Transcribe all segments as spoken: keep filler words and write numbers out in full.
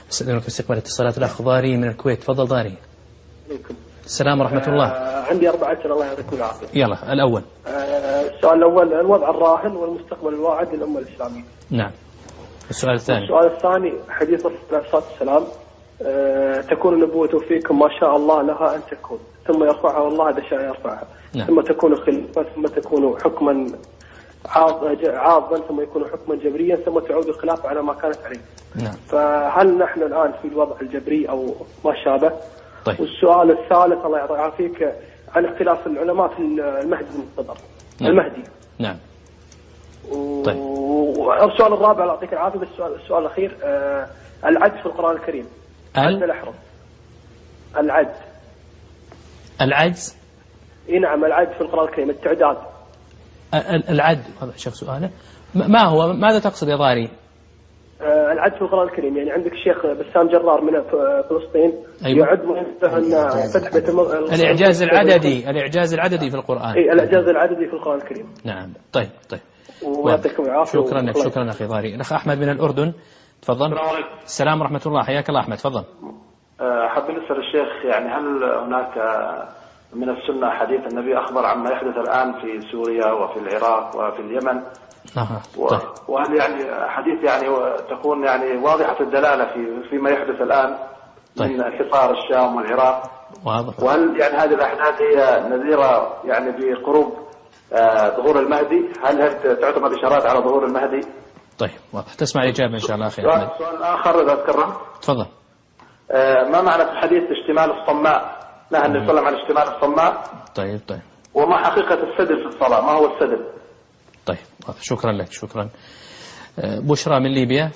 استأذنك في استقبال اتصالات الأخ ضاري من الكويت. تفضل ضاري. عليكم. السلام ورحمة الله. آه عندي أربعة أسئلة الله يعطيكم العافية. يلا الأول. آه السؤال الأول الوضع الراهن والمستقبل الواعد للأمة الإسلامية. نعم. السؤال الثاني. السؤال الثاني حديث الرسول عليه الصلاة والسلام آه تكون النبوة فيكم ما شاء الله لها أن تكون ثم يرفعها والله إذا شاء يرفعها. نعم. ثم تكون خلافة ثم تكون حكما عاضا ثم يكون حكما جبريا ثم تعود الخلافة على ما كانت عليه. نعم. فهل نحن الآن في الوضع الجبري أو ما شابه؟ طيب. والسؤال الثالث الله يعافيك عن اختلاف العلماء في المهدي المنتظر. نعم. المهدي. نعم. و... طيب. والسؤال الرابع الله يعطيك العافية بس السؤال, السؤال الأخير آه العد في القرآن الكريم. ال... الأحرف. العد. العجز. اي نعم العد في القرآن الكريم التعداد. العد هذا شيخ سؤاله ما هو ماذا تقصد يا ضاري؟ آه العد في القرآن الكريم يعني عندك الشيخ بسام جرار من فلسطين. أيوة. يعد أن فتح بيت الم... الإعجاز العددي الإعجاز العددي في القرآن. اي الإعجاز العددي في القرآن الكريم. نعم. طيب طيب. ويعطيكم العافية. شكرا لك شكرا أخي ضاري. الأخ أحمد من الأردن. تفضل. السلام عليكم. السلام ورحمة الله. حياك الله أحمد. تفضل. حابين نسأل الشيخ يعني هل هناك من السنة حديث النبي أخبر عما يحدث الآن في سوريا وفي العراق وفي اليمن؟ آه. طيب. وهل يعني حديث يعني تكون يعني واضحة الدلالة في فيما يحدث الآن طيب. من حصار الشام والعراق؟ واضح. وهل يعني هذه الأحداث هي نذيرة يعني بقرب ظهور المهدي؟ هل هل تعتبر إشارات على ظهور المهدي؟ طيب واضح. تسمع الإجابة إن شاء الله أخي أحمد. سؤال آخر إذا تكرم. تفضل. ما معنى في الحديث اشتمال الصماء؟ نهى النبي صلى الله عليه وسلم عن اشتمال الصماء. طيب طيب. وما حقيقة السدل في الصلاة؟ ما هو السدل؟ طيب شكرا لك شكرا. بشرى من ليبيا.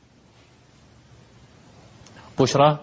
بشرى.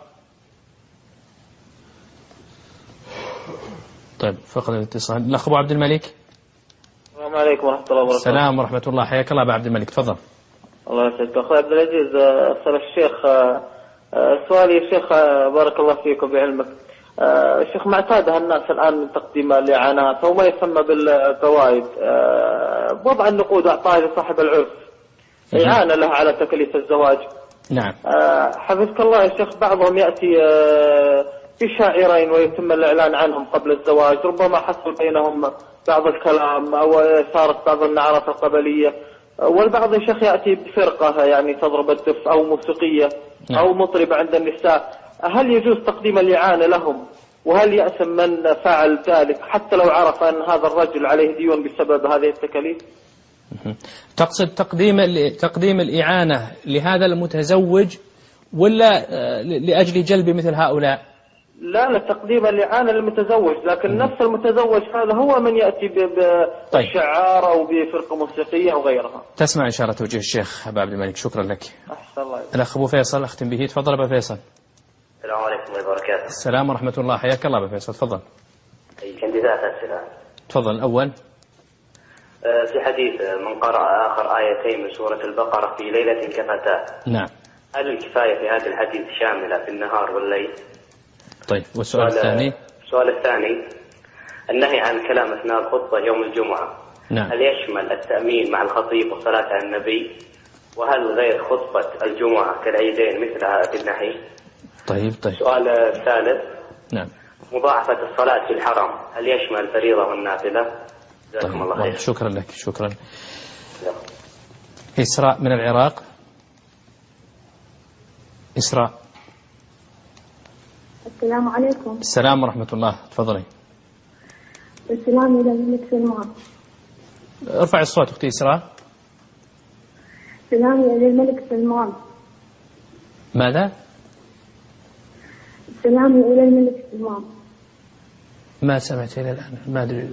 طيب فقد الاتصال. الأخ أبو عبد الملك. السلام عليكم ورحمة الله وبركاته. السلام ورحمة الله. حياك الله أبو عبد الملك. تفضل. الله يسعدك أخوي عبد العزيز. أسأل الشيخ سؤالي يا شيخ بارك الله فيكم بعلمك. الشيخ معتادة الناس الآن من تقديم الإعانات أو ما يسمى بالفوائد بوضع النقود وإعطائها لصاحب العرس إعانة له على تكاليف الزواج. نعم. حفظك الله يا شيخ بعضهم يأتي بشاعرين ويتم الإعلان عنهم قبل الزواج ربما حصل بينهم بعض الكلام أو صارت بعض النعرات القبلية والبعض يا شيخ يأتي بفرقة يعني تضرب الدف أو موسيقية أو مطربة عند النساء. هل يجوز تقديم الإعانة لهم وهل يأثم من فعل ذلك حتى لو عرف أن هذا الرجل عليه ديون بسبب هذه التكاليف؟ تقصد تقديم تقديم الإعانة لهذا المتزوج ولا لأجل جلب مثل هؤلاء؟ لا لا تقديم الإعانة للمتزوج لكن نفس المتزوج هذا هو من يأتي بشعار أو بفرقة موسيقية أو غيرها. تسمع إشارة توجيه الشيخ أبو عبد الملك. شكرا لك. أحسن الله. الأخ أبو فيصل أختم به. تفضل أبو فيصل. السلام عليكم ورحمة الله وبركاته. السلام ورحمة الله. حياك الله أبو فيصل. تفضل. كان ذات أسئلة. تفضل. الأول في حديث من قرأ آخر آيتين من سورة البقرة في ليلة كفتاه. نعم. هل الكفاية في هذا الحديث شاملة في النهار والليل؟ طيب والسؤال الثاني؟ السؤال الثاني النهي عن الكلام أثناء الخطبة يوم الجمعة. نعم. هل يشمل التأمين مع الخطيب والصلاة على النبي؟ وهل غير خطبة الجمعة كالعيدين مثلها في النهي؟ طيب طيب. السؤال الثالث. نعم. مضاعفة الصلاة في الحرم هل يشمل الفريضة والنافلة؟ جزاكم طيب. الله خير. شكرا لك شكرا. إسراء من العراق. إسراء. السلام عليكم. السلام ورحمة الله. تفضلي. السلام إلى الملك سلمان. ارفع الصوت أختي إسراء. السلام إلى الملك سلمان. ماذا؟ السلام إلى الملك سلمان. ما سمعت إلى الآن ما أدري.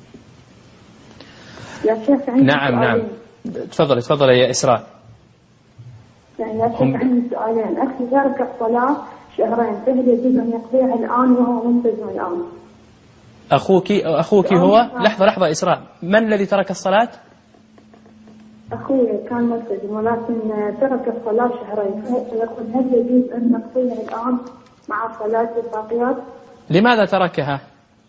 يا شيخ عندي نعم سؤالين. نعم تفضلي تفضلي يا إسراء. يعني يا شيخ عندي سؤالين. أخي ترك الصلاة شهرين فهل يجوز أن يقضيها الآن وهو منتظم الآن؟ أخوك أخوك هو لحظة لحظة إسراء من الذي ترك الصلاة؟ أخوي كان ملتزم ولكن ترك الصلاة شهرين فيقول هل يجوز أن نقضيها الآن مع صلاة الباقيات؟ لماذا تركها؟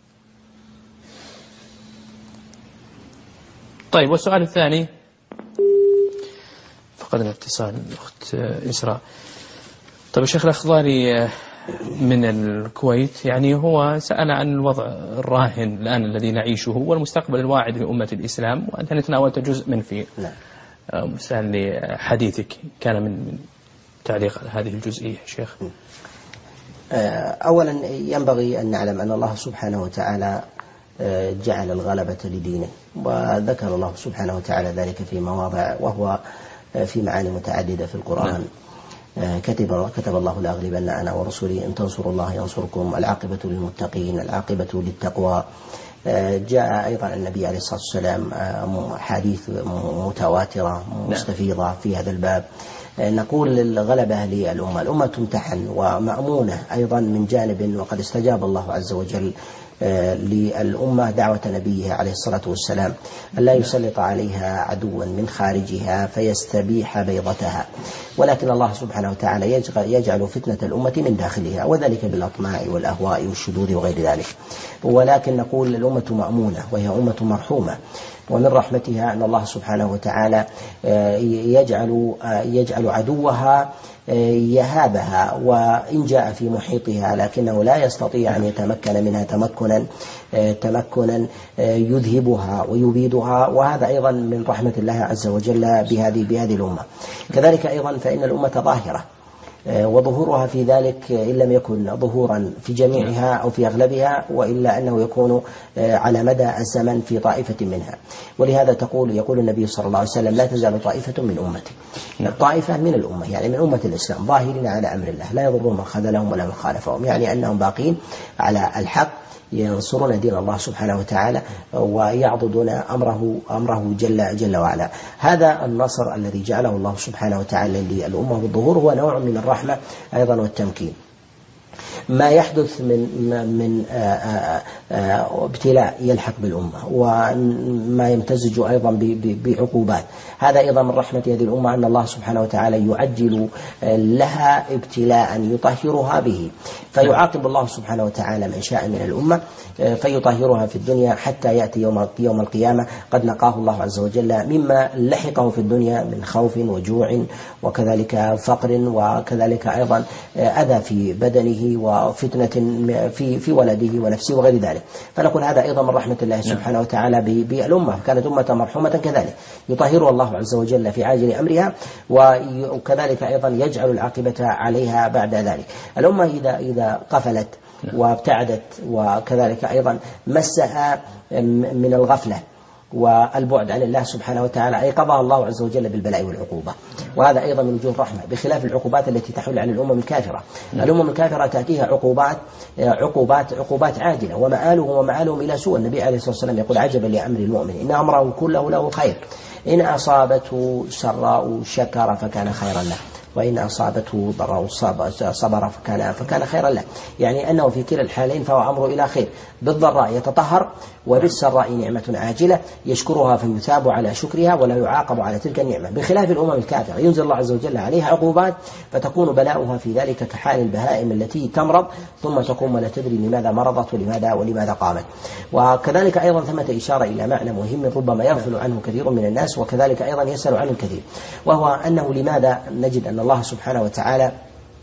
طيب والسؤال الثاني؟ فقدنا اتصال الأخت إسراء. طيب الشيخ الأخضري من الكويت، يعني هو سأل عن الوضع الراهن الآن الذي نعيشه والمستقبل الواعد لأمة الإسلام، وأنت تناولت جزء من فيه. نعم. سأل لحديثك كان من تعليق على هذه الجزئية شيخ. أولا ينبغي أن نعلم أن الله سبحانه وتعالى جعل الغلبة لدينه، وذكر الله سبحانه وتعالى ذلك في مواضع وهو في معاني متعددة في القرآن. كتب كتب الله لأغلبن أنا ورسلي إن تنصروا الله ينصركم، العاقبة للمتقين، العاقبة للتقوى. جاء أيضا النبي عليه الصلاة والسلام حديث متواترة مستفيضة في هذا الباب. نقول الغلبة للأمة، الأمة تمتحن ومأمونة أيضا من جانب، وقد استجاب الله عز وجل للأمة دعوة نبيه عليه الصلاة والسلام أن لا يسلط عليها عدوا من خارجها فيستبيح بيضتها، ولكن الله سبحانه وتعالى يجعل فتنة الأمة من داخلها، وذلك بالأطماع والأهواء والشذوذ وغير ذلك. ولكن نقول الأمة مأمونة وهي أمة مرحومة، ومن رحمتها أن الله سبحانه وتعالى يجعل يجعل عدوها يهابها، وإن جاء في محيطها لكنه لا يستطيع أن يتمكن منها تمكنا تمكنا يذهبها ويبيدها، وهذا أيضا من رحمة الله عز وجل بهذه بهذه الأمة. كذلك أيضا فإن الأمة ظاهرة، وظهورها في ذلك إن لم يكن ظهورا في جميعها أو في أغلبها، وإلا أنه يكون على مدى الزمن في طائفة منها. ولهذا تقول يقول النبي صلى الله عليه وسلم لا تزال طائفة من أمتي، الطائفة من الأمة يعني من أمة الإسلام ظاهرين على أمر الله لا يضرون من خذلهم ولا من خالفهم، يعني أنهم باقين على الحق ينصرون دين الله سبحانه وتعالى ويعضدون أمره أمره جل جل وعلا. هذا النصر الذي جعله الله سبحانه وتعالى للأمة بالظهور هو نوع من الرحمة أيضا والتمكين. ما يحدث من من ابتلاء يلحق بالأمة وما يمتزج أيضا بعقوبات، هذا أيضا من رحمة هذه الأمة أن الله سبحانه وتعالى يعجل لها ابتلاء يطهرها به، فيعاقب الله سبحانه وتعالى من شاء من الأمة فيطهرها في الدنيا حتى يأتي يوم يوم القيامة قد نقاه الله عز وجل مما لحقه في الدنيا من خوف وجوع وكذلك فقر وكذلك أيضا أذى في بدنه وفتنة في في ولده ونفسه وغير ذلك. فنقول هذا أيضا من رحمة الله سبحانه وتعالى بالأمة، كانت أمة مرحومة كذلك يطهرها الله عز وجل في عاجل أمرها، وكذلك أيضا يجعل العاقبة عليها بعد ذلك. الأمة إذا إذا قفلت وابتعدت وكذلك أيضا مسها من الغفلة والبعد عن الله سبحانه وتعالى أيقظها الله عز وجل بالبلاء والعقوبة، وهذا أيضا من وجوه الرحمة بخلاف العقوبات التي تحل عن الأمم الكافرة. الأمم الكافرة تأتيها عقوبات عقوبات عقوبات عاجلة ومآلهم ومآلهم إلى سوء. النبي عليه الصلاة والسلام يقول عجبا لأمر المؤمن إن أمره كله له خير، إن أصابته سراء شكر فكان خيرا له، وإن أصابته ضراء صبر فكان فكان خيرا له، يعني أنه في كلا الحالين فهو أمره إلى خير. بالضراء يتطهر وبالسراء نعمة عاجلة يشكرها فيثاب على شكرها ولا يعاقب على تلك النعمة، بخلاف الأمم الكافرة ينزل الله عز وجل عليها عقوبات فتكون بلاؤها في ذلك كحال البهائم التي تمرض ثم تقوم ولا تدري لماذا مرضت ولماذا ولماذا قامت. وكذلك أيضا ثمة إشارة إلى معنى مهم ربما يغفل عنه كثير من الناس وكذلك أيضا يسأل عنه الكثير، وهو أنه لماذا نجد أن الله سبحانه وتعالى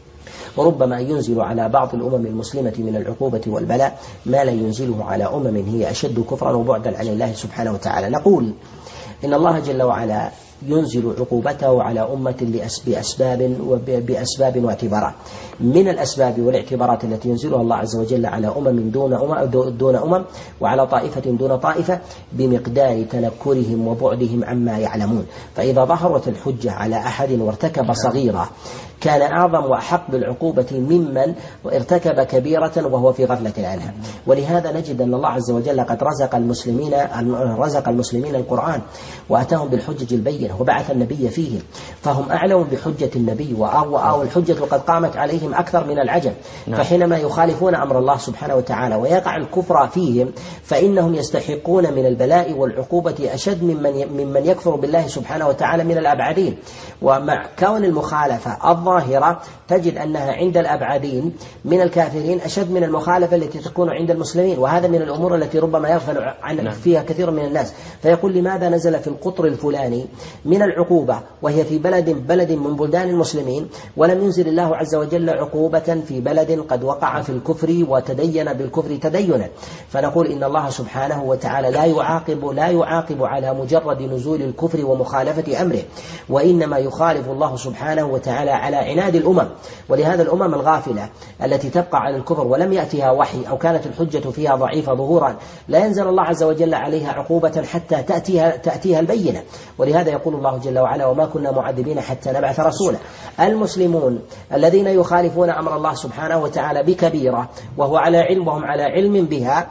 وربما ينزل على بعض الأمم المسلمة من العقوبة والبلاء ما لا ينزله على أمم هي أشد كفرا وبعدا عن الله سبحانه وتعالى. نقول إن الله جل وعلا ينزل عقوبته على أمة بأسباب وبأسباب واعتبارات. من الأسباب والاعتبارات التي ينزلها الله عز وجل على أمم دون أمم دون أمم وعلى طائفة دون طائفة بمقدار تنكرهم وبعدهم عما يعلمون. فإذا ظهرت الحجة على أحد وارتكب صغيرة كان أعظم وأحق بالعقوبة ممن ارتكب كبيرة وهو في غفلة عنها. ولهذا نجد أن الله عز وجل قد رزق المسلمين رزق المسلمين القرآن وأتاهم بالحجج البينة وبعث النبي فيهم، فهم أعلم بحجة النبي أو الحجة قد قامت عليهم أكثر من العجم. فحينما يخالفون أمر الله سبحانه وتعالى ويقع الكفر فيهم فإنهم يستحقون من البلاء والعقوبة أشد ممن ممن يكفر بالله سبحانه وتعالى من الأبعدين. ومع كون المخالفة الظاهرة تجد أنها عند الأبعدين من الكافرين أشد من المخالفة التي تكون عند المسلمين، وهذا من الأمور التي ربما يغفل عن فيها كثير من الناس. فيقول لماذا نزل في القطر الفلاني من العقوبة وهي في بلد بلد من بلدان المسلمين، ولم ينزل الله عز وجل عقوبة في بلد قد وقع في الكفر وتدين بالكفر تدينا، فنقول إن الله سبحانه وتعالى لا يعاقب لا يعاقب على مجرد نزول الكفر ومخالفة أمره، وإنما يخالف الله سبحانه وتعالى على عناد الأمم. ولهذا الأمم الغافلة التي تبقى على الكفر ولم يأتها وحي أو كانت الحجة فيها ضعيفة ظهورا لا ينزل الله عز وجل عليها عقوبة حتى تأتيها, تأتيها البينة. ولهذا يقول الله جل وعلا: وما كنا معذبين حتى نبعث رسولا. المسلمون الذين يخالفون أمر الله سبحانه وتعالى بكبيرة وهو على علم وهم على علم بها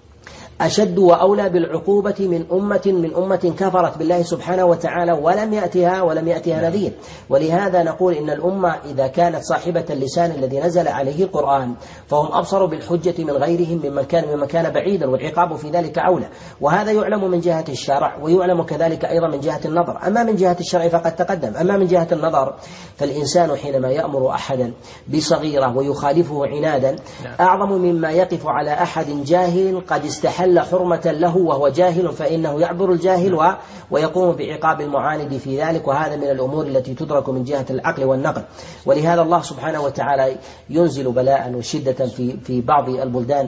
أشد وأولى بالعقوبة من أمة من أمة كفرت بالله سبحانه وتعالى ولم يأتها ولم يأتها نذير. ولهذا نقول إن الأمة إذا كانت صاحبة اللسان الذي نزل عليه القرآن فهم أبصر بالحجة من غيرهم ممن كان ممن كان بعيدا، والعقاب في ذلك أولى. وهذا يعلم من جهة الشرع ويعلم كذلك أيضا من جهة النظر. أما من جهة الشرع فقد تقدم. أما من جهة النظر فالإنسان حينما يأمر أحدا بصغيرة ويخالفه عنادا أعظم مما يقف على أحد جاهل قد استحل حرمة له وهو جاهل، فإنه يعبر الجاهل ويقوم بعقاب المعاند في ذلك. وهذا من الأمور التي تدرك من جهة العقل والنقل. ولهذا الله سبحانه وتعالى ينزل بلاء وشدة في في بعض البلدان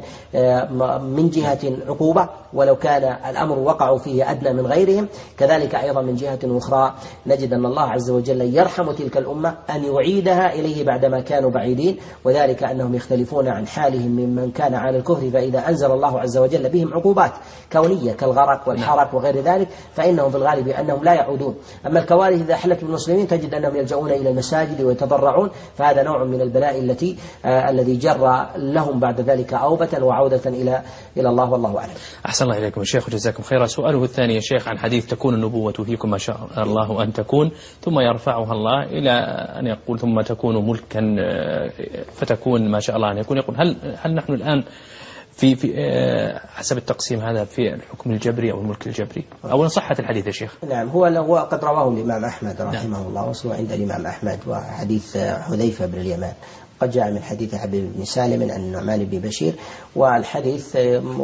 من جهة عقوبة ولو كان الأمر وقع فيه أدنى من غيرهم، كذلك أيضا من جهة أخرى نجد أن الله عز وجل يرحم تلك الأمة أن يعيدها إليه بعدما كانوا بعيدين، وذلك أنهم يختلفون عن حالهم ممن كان على الكفر، فإذا أنزل الله عز وجل بهم عقوبات كونية كالغرق والحرق وغير ذلك فإنهم في الغالب أنهم لا يعودون. أما الكوارث إذا حلت بالمسلمين تجد أنهم يلجؤون إلى المساجد ويتضرعون، فهذا نوع من البلاء التي آه الذي جرى لهم بعد ذلك أوبة وعودة إلى إلى الله والله أعلم. أحسن الله إليكم الشيخ وجزاكم خيرا. سؤاله الثاني يا شيخ عن حديث تكون النبوة فيكم ما شاء الله أن تكون ثم يرفعها الله إلى أن يقول ثم تكون ملكا فتكون ما شاء الله أن يكون. يقول هل هل نحن الآن في في حسب التقسيم هذا في الحكم الجبري أو الملك الجبري أو صحة الحديث يا شيخ؟ نعم، هو هو قد رواه الإمام أحمد رحمه نعم. الله وصله عند الإمام أحمد، وحديث حذيفة بن اليمان قد جاء من حديث حبيب بن سالم عن النعمان بن بشير، والحديث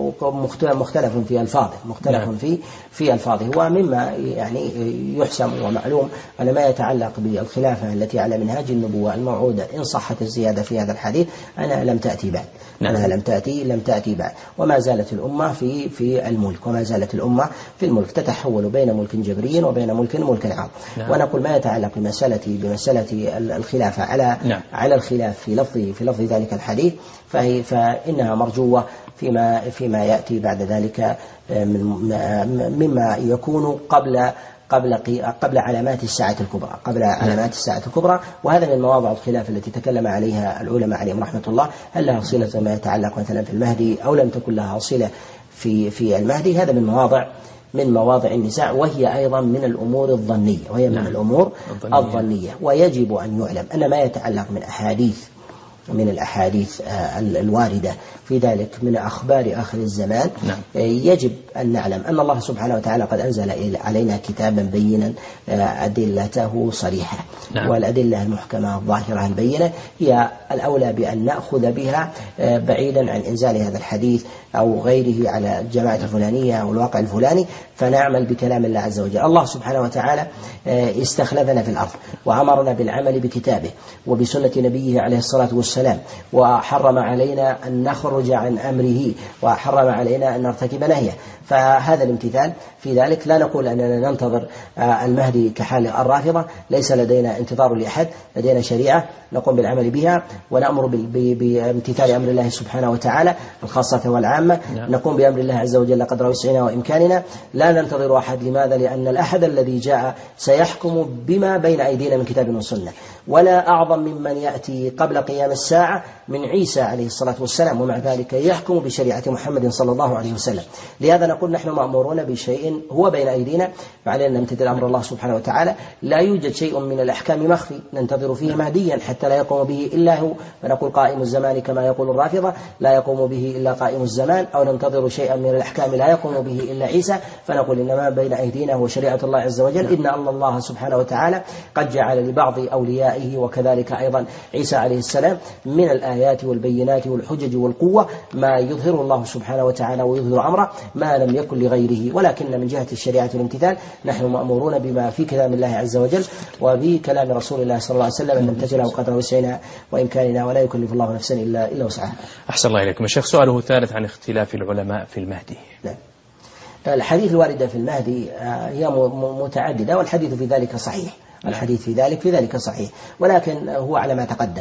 مختلف في ألفاظه مختلف نعم. في في ألفاظه، ومما يعني يحسم ومعلوم أن ما يتعلق بالخلافة التي على منهاج النبوة الموعودة إن صحت الزيادة في هذا الحديث أنا لم تأتي بعد نعم. أنا لم تأتي لم تأتي بعد وما زالت الأمة في في الملك وما زالت الأمة في الملك تتحول بين ملك جبري وبين ملك ملك عام نعم. ونقول ما يتعلق بمسألة بمسألة الخلافة على نعم. على الخلاف في لفظ في لفظ ذلك الحديث فهي فإنها مرجوة فيما فيما يأتي بعد ذلك مما يكون قبل قبل قبل علامات الساعة الكبرى قبل علامات الساعة الكبرى وهذا من مواضع الخلاف التي تكلم عليها العلماء عليهم رحمة الله، هل لها صلة ما يتعلق مثلا في المهدي أو لم تكن لها صلة في في المهدي؟ هذا من مواضع من مواضع النزاع، وهي أيضا من الأمور الظنية وهي من نعم. الأمور الظنية. الظنية ويجب أن يعلم أن ما يتعلق من أحاديث من الأحاديث الواردة في ذلك من أخبار آخر الزمان نعم. يجب أن نعلم أن الله سبحانه وتعالى قد أنزل علينا كتابا بينا أدلته صريحة نعم. والأدلة المحكمة الظاهرة البينة هي الأولى بأن نأخذ بها بعيدا عن إنزال هذا الحديث أو غيره على الجماعة الفلانية أو الواقع الفلاني، فنعمل بكلام الله عز وجل. الله سبحانه وتعالى استخلفنا في الأرض وأمرنا بالعمل بكتابه وبسنة نبيه عليه الصلاة والسلام، وحرم علينا أن نخرج عن أمره وحرم علينا أن نرتكب نهيه، فهذا الامتثال في ذلك. لا نقول أننا ننتظر المهدي كحال الرافضة، ليس لدينا انتظار لأحد، لدينا شريعة نقوم بالعمل بها ونأمر بامتثال أمر الله سبحانه وتعالى الخاصة والعامة نعم. نقوم بأمر الله عز وجل قدر وسعنا وإمكاننا، لا ننتظر أحد. لماذا؟ لأن الأحد الذي جاء سيحكم بما بين أيدينا من كتاب وسنة، ولا أعظم ممن يأتي قبل قيام الساعة من عيسى عليه الصلاة والسلام، ومع ذلك يحكم بشريعة محمد صلى الله عليه وسلم. لهذا نقول نحن مأمورون بشيء هو بين أيدينا فعلينا أن نمتثل أمر الله سبحانه وتعالى. لا يوجد شيء من الأحكام مخفي ننتظر فيه مهديا حتى لا يقوم به إلا هو، فنقول قائم الزمان كما يقول الرافضة لا يقوم به إلا قائم الزمان، أو ننتظر شيئا من الأحكام لا يقوم به إلا عيسى، فنقول إنما بين أيدينا هو شريعة الله عز وجل. إن الله سبحانه وتعالى قد جعل لبعض أوليائه أنبيائه وكذلك أيضا عيسى عليه السلام من الآيات والبينات والحجج والقوة ما يظهر الله سبحانه وتعالى ويظهر أمره ما لم يكن لغيره. ولكن من جهة الشريعة والامتثال نحن مأمورون بما في كلام الله عز وجل وفي كلام رسول الله صلى الله عليه وسلم أن نمتثله قدر وسعنا وإمكاننا ولا يكلف الله نفسا إلا إلا وسعها. أحسن الله إليكم. الشيخ سؤاله الثالث عن اختلاف العلماء في المهدي. نعم. الحديث الواردة في المهدي هي متعددة والحديث في ذلك صحيح. الحديث في ذلك في ذلك صحيح ولكن هو على ما تقدم.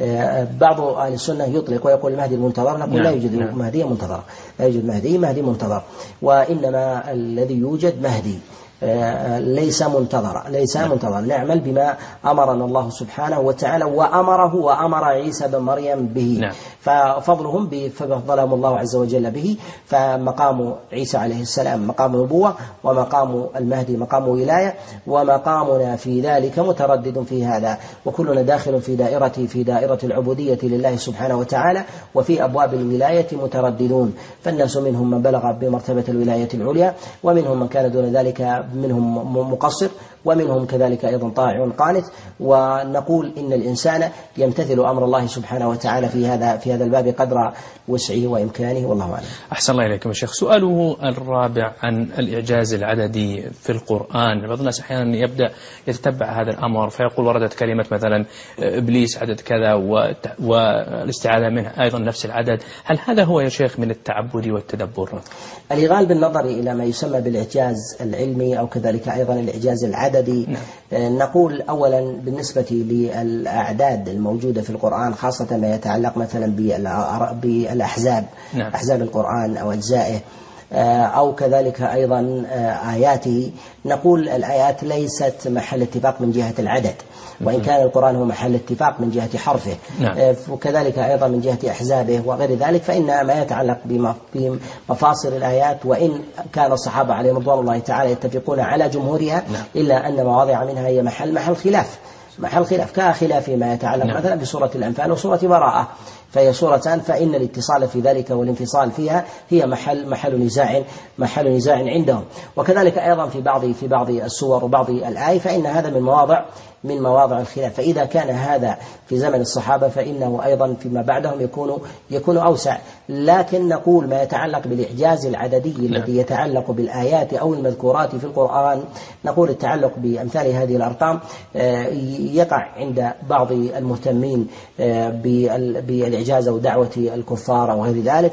بعض أهل السنة يطلق ويقول المهدي المنتظر، نقول لا يوجد مهدي منتظر، لا يوجد مهدي مهدي منتظر، وإنما الذي يوجد مهدي ليس منتظرا ليس منتظرا. نعمل بما أمرنا الله سبحانه وتعالى وأمره وأمر عيسى بن مريم به. نعم. ففضلهم ففضلهم الله عز وجل به. فمقام عيسى عليه السلام مقام نبوة ومقام المهدي مقام ولاية ومقامنا في ذلك متردد في هذا وكلنا داخل في دائرة في دائرة العبودية لله سبحانه وتعالى وفي أبواب الولاية مترددون. فالناس منهم من بلغ بمرتبة الولاية العليا ومنهم من كان دون ذلك منهم مقصر ومنهم كذلك أيضا طائع قانت. ونقول إن الإنسان يمتثل أمر الله سبحانه وتعالى في هذا في هذا الباب قدر وسعه وإمكانه والله أعلم. أحسن الله إليكم الشيخ. سؤاله الرابع عن الإعجاز العددي في القرآن. بعض الناس أحيانا يبدأ يتتبع هذا الأمر فيقول وردت كلمة مثلا إبليس عدد كذا والاستعاذة منه أيضا نفس العدد، هل هذا هو يا شيخ من التعبد والتدبر؟ الإغال بالنظر إلى ما يسمى بالإعجاز العلمي أو كذلك أيضا الإعجاز العددي. نعم. نقول أولا بالنسبة للأعداد الموجودة في القرآن خاصة ما يتعلق مثلا بالأحزاب. نعم. أحزاب القرآن أو أجزائه أو كذلك أيضا آياته، نقول الآيات ليست محل اتفاق من جهة العدد وإن كان القرآن هو محل اتفاق من جهة حرفه. نعم. وكذلك أيضا من جهة أحزابه وغير ذلك، فإن ما يتعلق بمفاصل الآيات وإن كان الصحابة عليهم رضوان الله تعالى يتفقون على جمهورها. نعم. إلا أن مواضع منها هي محل محل خلاف محل خلاف كخلاف ما يتعلق. نعم. مثلا بسورة الأنفال وسورة براءة فهي سورتان فإن الاتصال في ذلك والانفصال فيها هي محل محل نزاع محل نزاع عندهم. وكذلك أيضا في بعض في بعض السور وبعض الآي فإن هذا من مواضع من مواضع الخلاف. فإذا كان هذا في زمن الصحابة فإنه أيضا فيما بعدهم يكون يكون أوسع. لكن نقول ما يتعلق بالإعجاز العددي الذي يتعلق بالآيات أو المذكورات في القرآن، نقول التعلق بأمثال هذه الأرقام يقع عند بعض المهتمين بالإعجاز أو دعوة الكفار أو غير ذلك،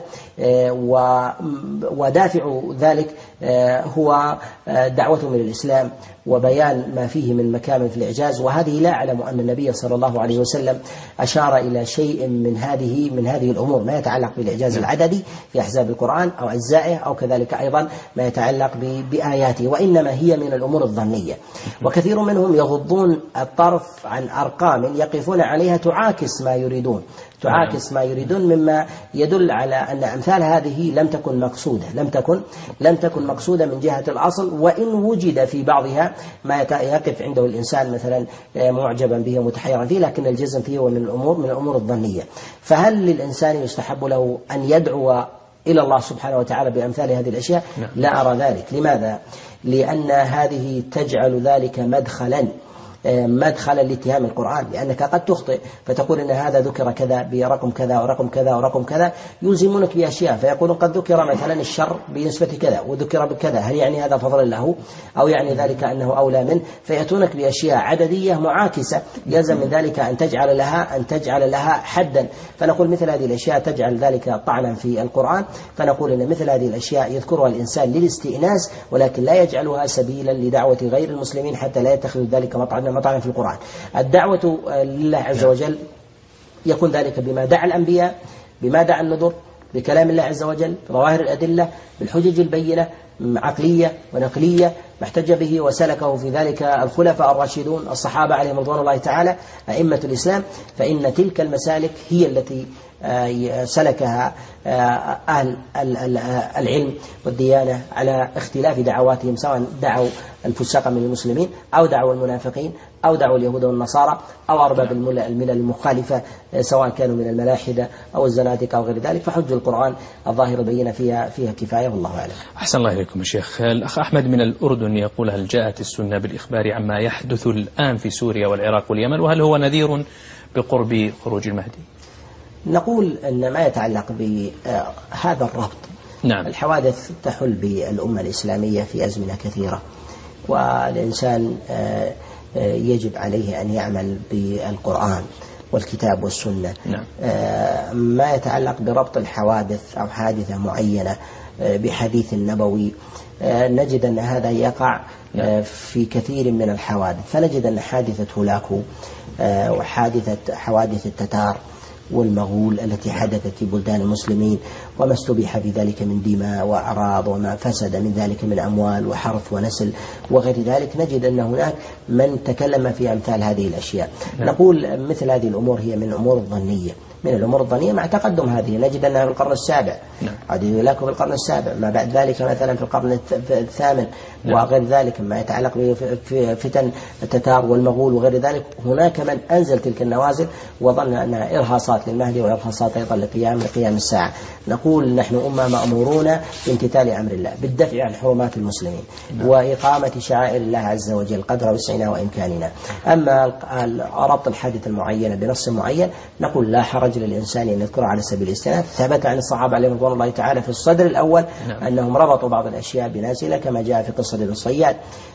ودافع ذلك هو دعوتهم إلى الإسلام وبيان ما فيه من مكامن في الإعجاز. وهذه لا أعلم أن النبي صلى الله عليه وسلم أشار إلى شيء من هذه من هذه الأمور ما يتعلق بالإعجاز العددي في أحزاب القرآن أو أجزائه أو كذلك أيضا ما يتعلق بآياته، وإنما هي من الأمور الظنية. وكثير منهم يغضون الطرف عن أرقام يقفون عليها تعاكس ما يريدون تعاكس ما يريدون مما يدل على أن أمثال هذه لم تكن مقصودة لم تكن لم تكن مقصودة من جهة الأصل، وإن وجد في بعضها ما يقف عنده الإنسان مثلا معجبا به ومتحيرا فيه، لكن الجزم فيه هو من الأمور من الأمور الظنية. فهل للإنسان يستحب له أن يدعو إلى الله سبحانه وتعالى بأمثال هذه الأشياء؟ لا أرى ذلك. لماذا؟ لأن هذه تجعل ذلك مدخلا مدخلا لاتهام القرآن، لأنك قد تخطئ فتقول إن هذا ذكر كذا برقم كذا ورقم كذا ورقم كذا، يلزمونك بأشياء فيقولون قد ذكر مثلا الشر بنسبة كذا وذكر بكذا، هل يعني هذا فضل له أو يعني ذلك أنه أولى منه؟ فيأتونك بأشياء عددية معاكسة يلزم من ذلك أن تجعل لها أن تجعل لها حدا. فنقول مثل هذه الأشياء تجعل ذلك طعنا في القرآن، فنقول إن مثل هذه الأشياء يذكرها الإنسان للاستئناس ولكن لا يجعلها سبيلا لدعوة غير المسلمين حتى لا يتخذ ذلك مطعنا مطعنا في القرآن. الدعوة لله عز وجل يكون ذلك بما دعا الأنبياء، بما دعا النذر، بكلام الله عز وجل، بظواهر الأدلة، بالحجج البينة عقلية ونقلية ما احتج به وسلكه في ذلك الخلفاء الراشدون الصحابة عليهم رضوان الله تعالى أئمة الإسلام. فإن تلك المسالك هي التي سلكها أهل العلم والديانة على اختلاف دعواتهم، سواء دعوا الفساق من المسلمين أو دعوا المنافقين أو دعوة اليهود والنصارى أو أرباب الملل المخالفة سواء كانوا من الملاحدة أو الزنادقة أو غير ذلك، فحج القرآن الظاهر بين فيها فيها كفاية والله أعلم. أحسن الله إليكم يا شيخ. الأخ أحمد من الأردن يقول: هل جاءت السنة بالإخبار عما يحدث الآن في سوريا والعراق واليمن، وهل هو نذير بقرب خروج المهدي؟ نقول أن ما يتعلق بهذا الربط، نعم. الحوادث تحل بالأمة الإسلامية في أزمنة كثيرة، والإنسان يجب عليه أن يعمل بالقرآن والكتاب والسنة. نعم. ما يتعلق بربط الحوادث أو حادثة معينة بحديث النبوي نجد أن هذا يقع في كثير من الحوادث، فنجد أن حادثة هولاكو وحادثة حوادث التتار والمغول التي حدثت في بلدان المسلمين وما استبيح في ذلك من دماء وأعراض وما فسد من ذلك من أموال وحرث ونسل وغير ذلك، نجد أن هناك من تكلم في أمثال هذه الأشياء. نعم. نقول مثل هذه الأمور هي من الأمور الظنية، من الأمور الظنية مع تقدم هذه نجد أنها في القرن السابع. نعم. عدد لكم في القرن السابع، ما بعد ذلك مثلا في القرن الثامن. نعم. وغير ذلك ما يتعلق بفتن التتار والمغول وغير ذلك، هناك من أنزل تلك النوازل وظن أنها إرهاصات للمهدي وإرهاصات أيضا لقيام لقيام الساعة. نقول نحن أمة مأمورون بامتثال أمر الله، بالدفع عن حرمات المسلمين. نعم. وإقامة شعائر الله عز وجل قدر وسعنا وإمكاننا. أما ربط الحادثة المعينة بنص معين نقول لا حرج للإنسان أن يذكر على سبيل الاستئناس. ثبت عن الصحابة عليهم رضوان الله تعالى في الصدر الأول. نعم. أنهم ربطوا بعض الأشياء بنازلة كما جاء في قصة الصياد.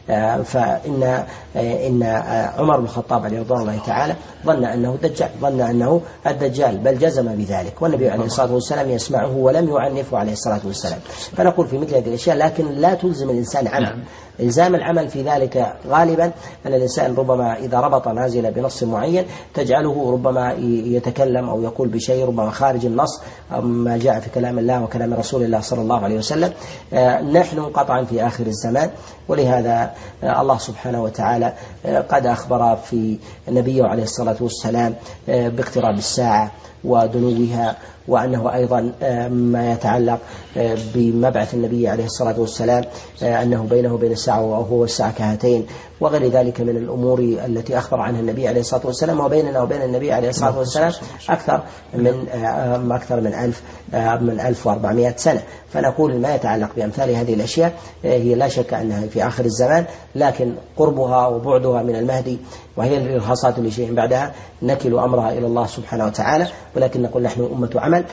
فإن إن عمر بن الخطاب عليه رضوان الله تعالى ظن أنه الدجال، ظن أنه الدجال بل جزم بذلك، والنبي عليه الصلاة والسلام يسمعه ولم يعنفه عليه الصلاة والسلام. فنقول في مثل هذه الأشياء لكن لا تلزم الإنسان عمل. نعم. إلزام العمل في ذلك غالبا أن الإنسان ربما إذا ربط نازلة بنص معين تجعله ربما يتكلم أو يقول بشيء ربما خارج النص ما جاء في كلام الله وكلام رسول الله صلى الله عليه وسلم. نحن قطعا في آخر الزمان، ولهذا الله سبحانه وتعالى قد أخبر في نبيه عليه الصلاة والسلام باقتراب الساعة ودنوها، وأنه أيضا ما يتعلق بمبعث النبي عليه الصلاة والسلام أنه بينه وبين الساعة وهو الساعة كهاتين وغير ذلك من الأمور التي أخبر عنها النبي عليه الصلاة والسلام. وبيننا وبين النبي عليه الصلاة والسلام أكثر من أكثر من ألف من ألف وأربعمائة سنة. فنقول ما يتعلق بأمثال هذه الأشياء هي لا شك أنها في آخر الزمان، لكن قربها وبعدها من المهدي وهي الإرهاصات لشيء بعدها نكل أمرها إلى الله سبحانه وتعالى. ولكن نقول نحن أمة عمل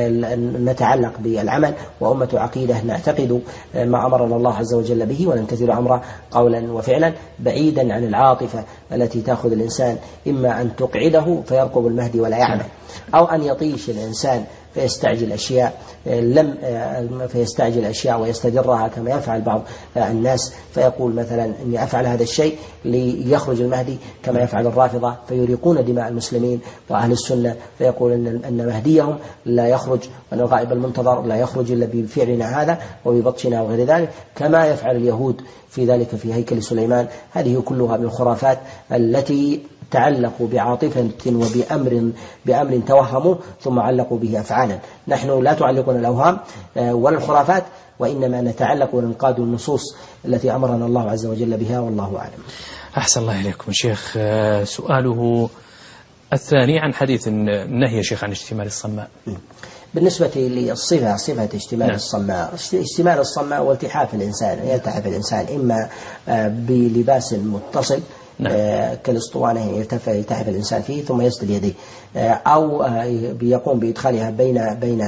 نتعلق بالعمل وأمة عقيدة نعتقد ما أمرنا الله عز وجل به ونمتثل أمره قولا وفعلا بعيدا عن العاطفة التي تأخذ الإنسان إما أن تقعده فيرقب المهدي ولا يعمل، أو أن يطيش الإنسان فيستعجل أشياء لم فيستعجل أشياء ويستدرها كما يفعل بعض الناس، فيقول مثلا إني أفعل هذا الشيء ليخرج المهدي كما يفعل الرافضة فيريقون دماء المسلمين وأهل السنة، فيقول إن أن مهديهم لا يخرج وأن الغائب المنتظر لا يخرج إلا بفعلنا هذا وببطشنا وغير ذلك، كما يفعل اليهود في ذلك في هيكل سليمان. هذه كلها من الخرافات التي تعلقوا بعاطفة وبأمر بأمر توهموا ثم علقوا به أفعالا. نحن لا تعلقنا الأوهام ولا الخرافات، وإنما نتعلق وننقاد النصوص التي أمرنا الله عز وجل بها، والله أعلم. أحسن الله إليكم شيخ. سؤاله الثاني عن حديث النهي يا شيخ عن اشتمال الصماء. بالنسبة للصفة صفة اشتمال. نعم. الصماء اشتمال الصماء والتحاف الإنسان، يلتحف الإنسان إما بلباس متصل. نعم. كالاسطوانة يلتف يلتحف الإنسان فيه ثم يسدل يديه، أو يقوم بإدخالها بين بين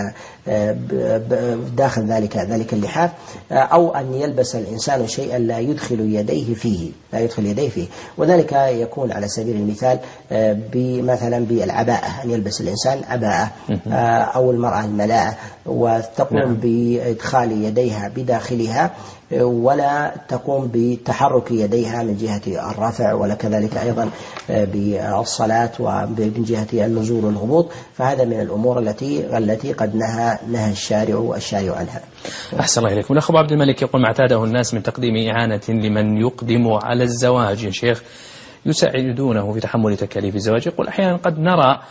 داخل ذلك ذلك اللحاف، أو أن يلبس الإنسان شيئا لا يدخل يديه فيه لا يدخل يديه فيه وذلك يكون على سبيل المثال مثلا بالعباءة، أن يلبس الإنسان عباءة أو المرأة الملاءة وتقوم. نعم. بإدخال يديها بداخلها ولا تقوم بتحرك يديها من جهة الرفع ولا كذلك أيضا بالصلاة ومن جهة النزول والهبوط، فهذا من الأمور التي التي قد نهى نهى الشارع الشارع عنها. أحسن الله إليكم. الأخ عبد الملك يقول: ما اعتاده الناس من تقديم إعانة لمن يقدم على الزواج يا شيخ يساعدونه في تحمل تكاليف الزواج، يقول أحيانا قد نرى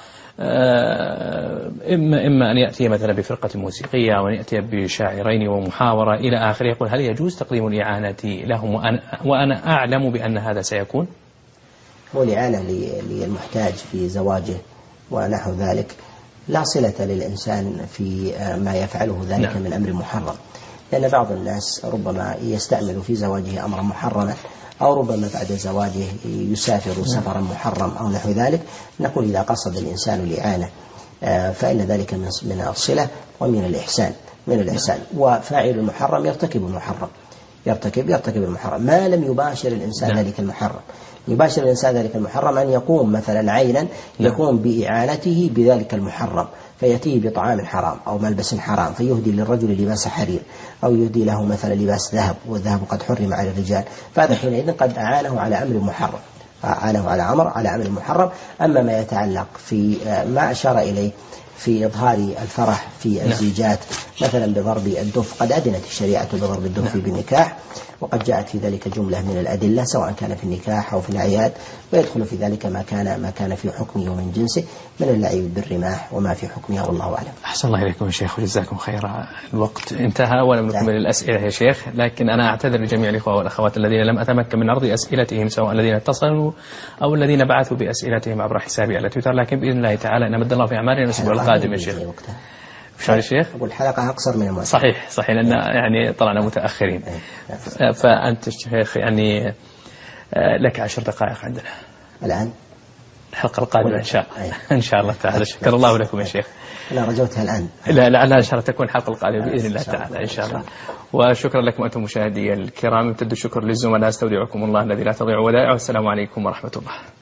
إما إما أن يأتي مثلا بفرقة موسيقية أو أن يأتي بشاعرين ومحاورة إلى آخره، يقول هل يجوز تقديم الإعانة لهم وأنا, وأنا أعلم بأن هذا سيكون؟ والإعانة للمحتاج في زواجه ونحو ذلك لا صلة للإنسان في ما يفعله ذلك من أمر محرم، لأن بعض الناس ربما يستعمل في زواجه أمرا محرما، أو ربما بعد زواجه يسافر سفرا محرم أو نحو ذلك. نقول إذا قصد الإنسان الإعانة فإن ذلك من الصلة ومن الإحسان من الإحسان. وفاعل المحرم يرتكب المحرم يرتكب يرتكب المحرم ما لم يباشر الإنسان ذلك المحرم. يباشر الإنسان ذلك المحرم أن يقوم مثلا عينا يقوم بإعانته بذلك المحرم، فيأتيه بطعام حرام أو ملبس حرام، فيهدي للرجل لباس حرير أو يهدي له مثلا لباس ذهب، والذهب قد حرم على الرجال، فهذا حينئذ قد أعانه على أمر محرم أعانه على أمر على أمر محرم. أما ما يتعلق في ما أشار إليه في إظهار الفرح في الزيجات مثلا بضرب الدف، قد أذنت الشريعة بضرب الدف بالنكاح، وقد جاءت في ذلك جملة من الأدلة سواء كان في النكاح أو في الأعياد، ويدخل في ذلك ما كان ما كان في حكمه ومن جنسه من اللعب بالرماح وما في حكمه، والله أعلم. أحسن الله إليكم يا شيخ وجزاكم خيرا. الوقت انتهى ولم نكمل الأسئلة يا شيخ، لكن أنا أعتذر لجميع الإخوة والأخوات الذين لم أتمكن من عرض أسئلتهم، سواء الذين اتصلوا أو الذين بعثوا بأسئلتهم عبر حسابي على تويتر، لكن بإذن الله تعالى إن مد الله في أعمالنا الأسبوع القادم يا شيخ. شو الشيخ؟ أقول حلقة أقصر من المعتاد. صحيح صحيح لأن يعني طلعنا متأخرين. فأنت الشيخ يعني لك عشر دقائق عندنا الآن الحلقة القادمة إن شاء الله إن شاء الله تعالى. شكر الله لكم يا شيخ. أنا رجوتها الآن. لا لعلها إن شاء الله تكون الحلقة القادمة بإذن الله تعالى إن شاء الله. وشكرا لكم أنتم مشاهدي الكرام، امتد الشكر للزملاء، استودعكم الله الذي لا تضيع ودائعه، والسلام عليكم ورحمة الله.